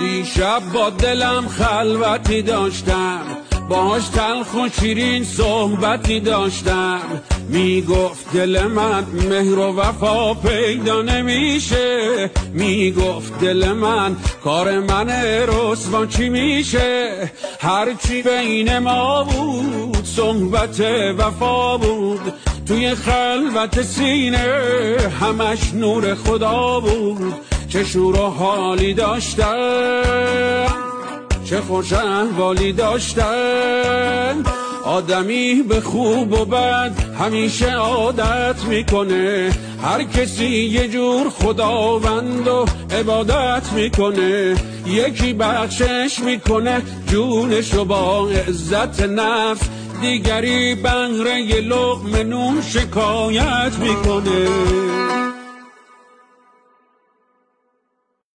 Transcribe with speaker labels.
Speaker 1: دیشب با دلم خلوتی داشتم، باهاش تلخ و شیرین صحبتی داشتم. میگفت دل من مهر و وفا پیدا نمیشه، میگفت دل من کار من رسوا چی میشه. هرچی بین ما بود صحبت وفا بود، توی خلوت سینه همش نور خدا بود. چه شور و حالی داشتن، چه خوش احوالی داشتن. آدمی به خوب و بد همیشه عادت میکنه، هر کسی یه جور خداوند و عبادت میکنه. یکی بخشش میکنه جونشو با عزت نفس، دیگری بهره یه لقمه نون شکایت میکنه.